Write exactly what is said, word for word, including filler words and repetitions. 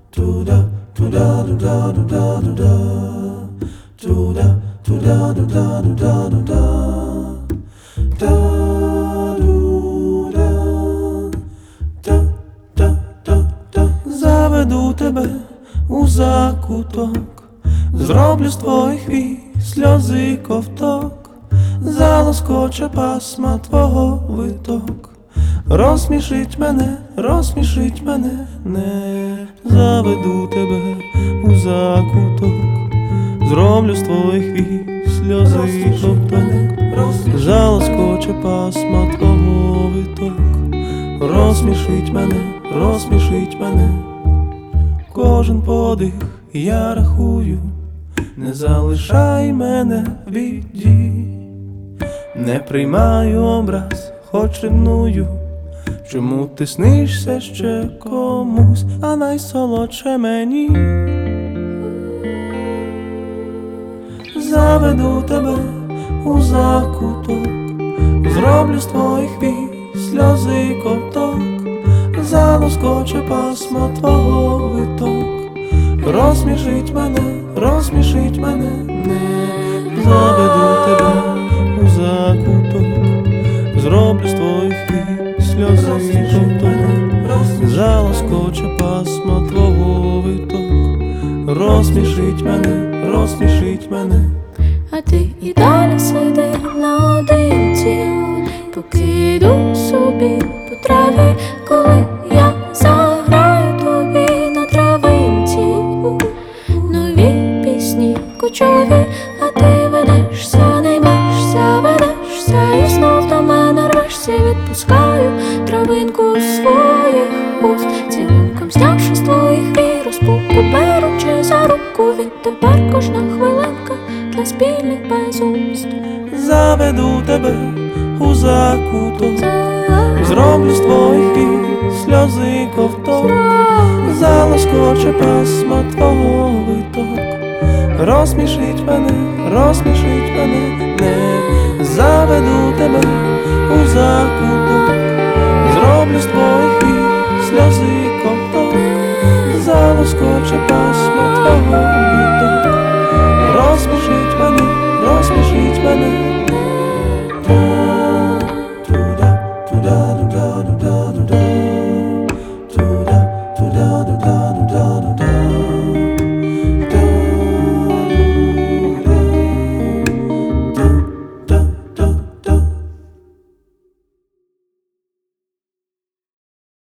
туда, туда, туда, туда, туда, туда, туда, туда, туда, туда, та туда, та та та та. Заведу тебе у закуток, зроблю з твоїх вій сльози ковток, залоскоче пасма твого виток. Розсмішить мене, розсмішить мене, не заведу тебе у закуток, зроблю з твоїх вій сльози ковток, залоскоче пасма твого виток. Розсмішить мене, розсмішить мене, кожен подих я рахую, не залишай мене в біді, не приймаю образ, хоч ревную. Чому ти снишся ще комусь, а найсолодше мені? Заведу тебе у закуток, зроблю з твоїх вій сльози ковток, залоскоче пасма твого виток. Розсмішить мене, розсмішить мене, не заведу тебе у закуток, зроблю з твоїх вій сльози ковток, залоскоче пасма твого виток. Розсмішить мене, розсмішить мене. А ти і далі сиди наодинці, поки йду собі по траві, коли я заграю тобі на травинці нові пісні кочові, а ти ведешся, не ймешся, ведешся, і знов до мене рвешся. Відпускаю травинку своїх уст, цілунком знявши з твоїх вій розпуку, беручи за руку. Відтепер кожна хвилинка для спільних безумств. Заведу тебе у закуток, зроблю з твоїх вій сльози ковток, залоскоче пасма твого виток. Розсмішить мене, розсмішить мене, не заведу тебе у закуток, зроблю з твоїх